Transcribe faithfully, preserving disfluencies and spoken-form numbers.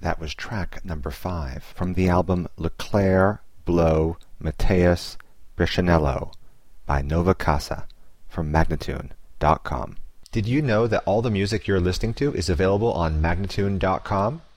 That was track number five from the album Leclaire, Blow, Mateus, Bricinello by Nova Casa from Magnatune dot com. Did you know that all the music you're listening to is available on Magnatune dot com?